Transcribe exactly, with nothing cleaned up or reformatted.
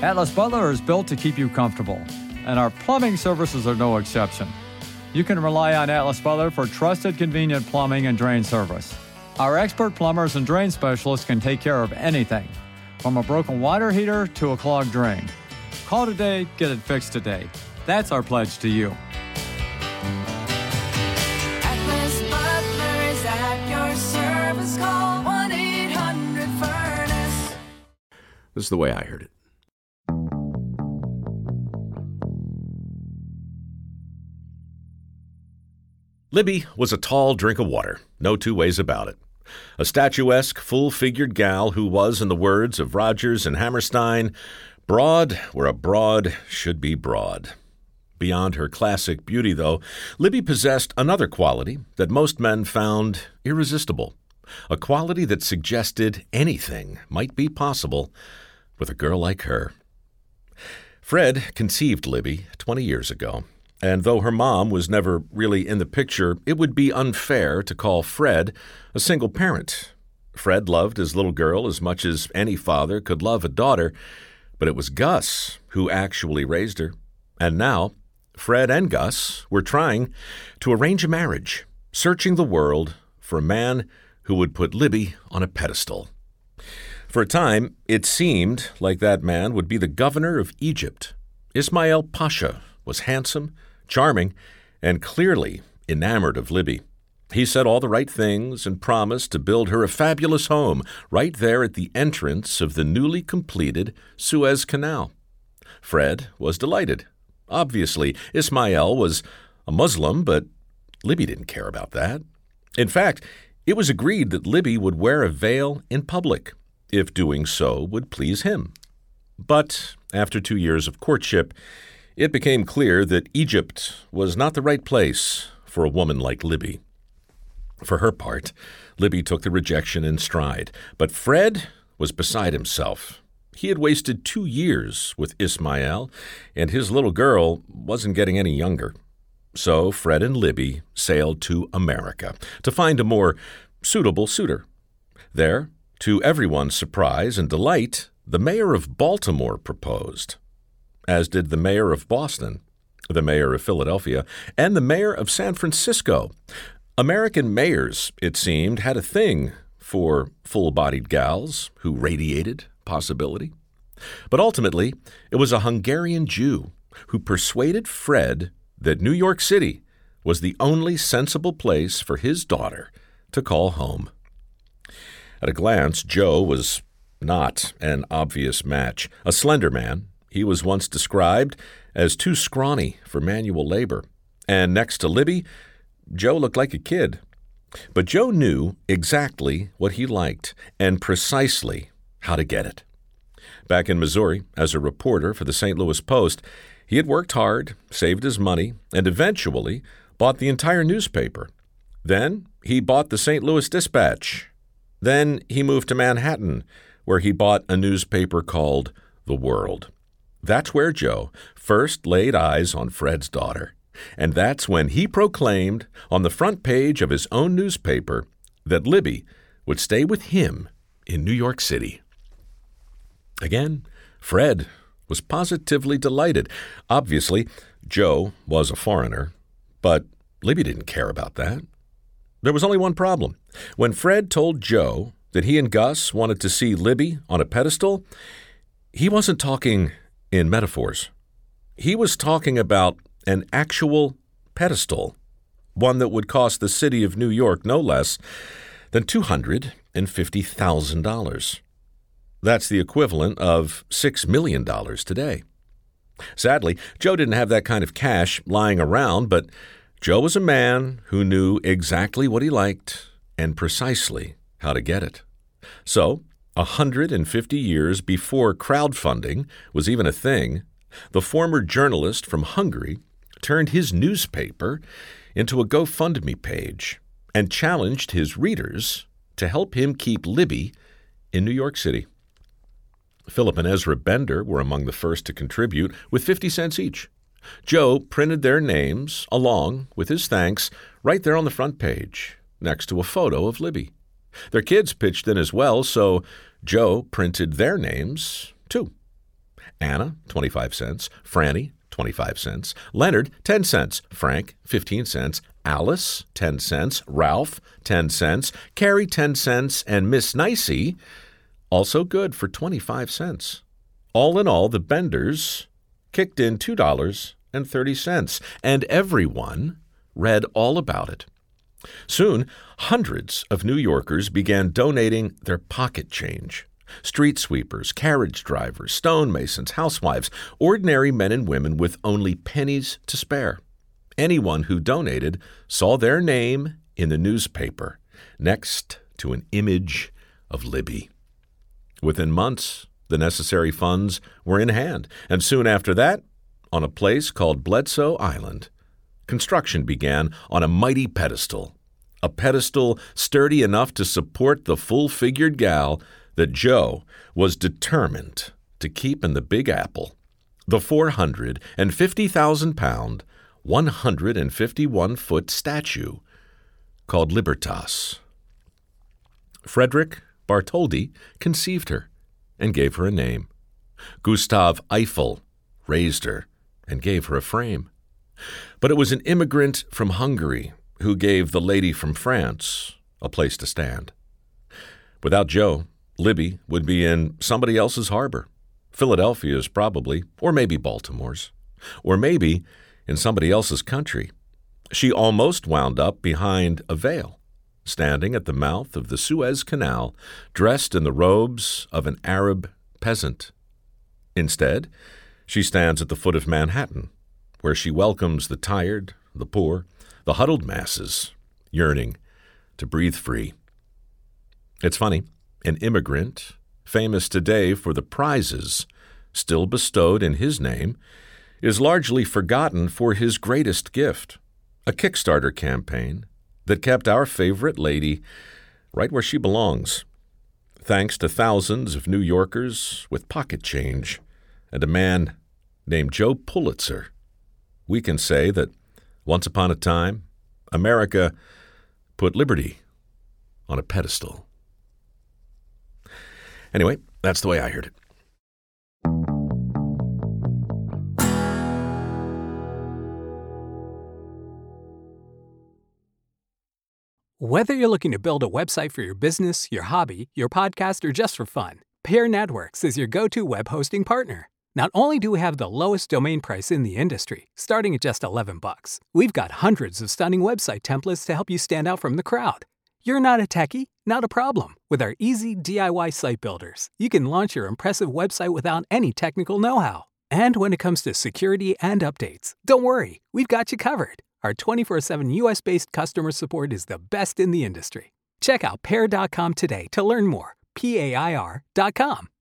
Atlas Butler is built to keep you comfortable, and our plumbing services are no exception. You can rely on Atlas Butler for trusted, convenient plumbing and drain service. Our expert plumbers and drain specialists can take care of anything, from a broken water heater to a clogged drain. Call today, get it fixed today. That's our pledge to you. Atlas Butler is at your service. Call one eight hundred furnace. This is the way I heard it. Libby was a tall drink of water, no two ways about it. A statuesque, full-figured gal who was, in the words of Rodgers and Hammerstein, broad where a broad should be broad. Beyond her classic beauty, though, Libby possessed another quality that most men found irresistible, a quality that suggested anything might be possible with a girl like her. Fred conceived Libby twenty years ago. And though her mom was never really in the picture, it would be unfair to call Fred a single parent. Fred loved his little girl as much as any father could love a daughter, but it was Gus who actually raised her. And now, Fred and Gus were trying to arrange a marriage, searching the world for a man who would put Libby on a pedestal. For a time, it seemed like that man would be the governor of Egypt. Ismail Pasha was handsome, charming, and clearly enamored of Libby. He said all the right things and promised to build her a fabulous home right there at the entrance of the newly completed Suez Canal. Fred was delighted. Obviously, Ismail was a Muslim, but Libby didn't care about that. In fact, it was agreed that Libby would wear a veil in public, if doing so would please him. But after two years of courtship, it became clear that Egypt was not the right place for a woman like Libby. For her part, Libby took the rejection in stride, but Fred was beside himself. He had wasted two years with Ismail, and his little girl wasn't getting any younger. So Fred and Libby sailed to America to find a more suitable suitor. There, to everyone's surprise and delight, the mayor of Baltimore proposed, as did the mayor of Boston, the mayor of Philadelphia, and the mayor of San Francisco. American mayors, it seemed, had a thing for full-bodied gals who radiated possibility. But ultimately, it was a Hungarian Jew who persuaded Fred that New York City was the only sensible place for his daughter to call home. At a glance, Joe was not an obvious match. A slender man, he was once described as too scrawny for manual labor. And next to Libby, Joe looked like a kid. But Joe knew exactly what he liked and precisely how to get it. Back in Missouri, as a reporter for the Saint Louis Post, he had worked hard, saved his money, and eventually bought the entire newspaper. Then he bought the Saint Louis Dispatch. Then he moved to Manhattan, where he bought a newspaper called The World. That's where Joe first laid eyes on Fred's daughter. And that's when he proclaimed on the front page of his own newspaper that Libby would stay with him in New York City. Again, Fred was positively delighted. Obviously, Joe was a foreigner, but Libby didn't care about that. There was only one problem. When Fred told Joe that he and Gus wanted to see Libby on a pedestal, he wasn't talking in metaphors. He was talking about an actual pedestal, one that would cost the city of New York no less than two hundred fifty thousand dollars. That's the equivalent of six million dollars today. Sadly, Joe didn't have that kind of cash lying around, but Joe was a man who knew exactly what he liked and precisely how to get it. So, one hundred fifty years before crowdfunding was even a thing, the former journalist from Hungary turned his newspaper into a GoFundMe page and challenged his readers to help him keep Libby in New York City. Philip and Ezra Bender were among the first to contribute with fifty cents each. Joe printed their names along with his thanks right there on the front page, next to a photo of Libby. Their kids pitched in as well, so Joe printed their names too. Anna, twenty-five cents. Franny, twenty-five cents. Leonard, ten cents. Frank, fifteen cents. Alice, ten cents. Ralph, ten cents. Carrie, ten cents. And Miss Nicey, also good for twenty-five cents. All in all, the Benders kicked in two dollars and thirty cents, and everyone read all about it. Soon, hundreds of New Yorkers began donating their pocket change. Street sweepers, carriage drivers, stonemasons, housewives, ordinary men and women with only pennies to spare. Anyone who donated saw their name in the newspaper next to an image of Libby. Within months, the necessary funds were in hand, and soon after that, on a place called Bledsoe Island, construction began on a mighty pedestal, a pedestal sturdy enough to support the full-figured gal that Joe was determined to keep in the Big Apple, the four hundred fifty thousand pound, one hundred fifty-one foot statue called Libertas. Frederick Bartholdi conceived her and gave her a name. Gustav Eiffel raised her and gave her a frame. But it was an immigrant from Hungary who gave the lady from France a place to stand. Without Joe, Libby would be in somebody else's harbor, Philadelphia's probably, or maybe Baltimore's, or maybe in somebody else's country. She almost wound up behind a veil, standing at the mouth of the Suez Canal, dressed in the robes of an Arab peasant. Instead, she stands at the foot of Manhattan, where she welcomes the tired, the poor, the huddled masses, yearning to breathe free. It's funny, an immigrant, famous today for the prizes still bestowed in his name, is largely forgotten for his greatest gift, a Kickstarter campaign that kept our favorite lady right where she belongs. Thanks to thousands of New Yorkers with pocket change and a man named Joe Pulitzer, we can say that once upon a time, America put liberty on a pedestal. Anyway, that's the way I heard it. Whether you're looking to build a website for your business, your hobby, your podcast, or just for fun, Pair Networks is your go-to web hosting partner. Not only do we have the lowest domain price in the industry, starting at just eleven bucks, we've got hundreds of stunning website templates to help you stand out from the crowd. You're not a techie? Not a problem. With our easy D I Y site builders, you can launch your impressive website without any technical know-how. And when it comes to security and updates, don't worry, we've got you covered. Our twenty-four seven U S-based customer support is the best in the industry. Check out pair dot com today to learn more. P A I R dot com.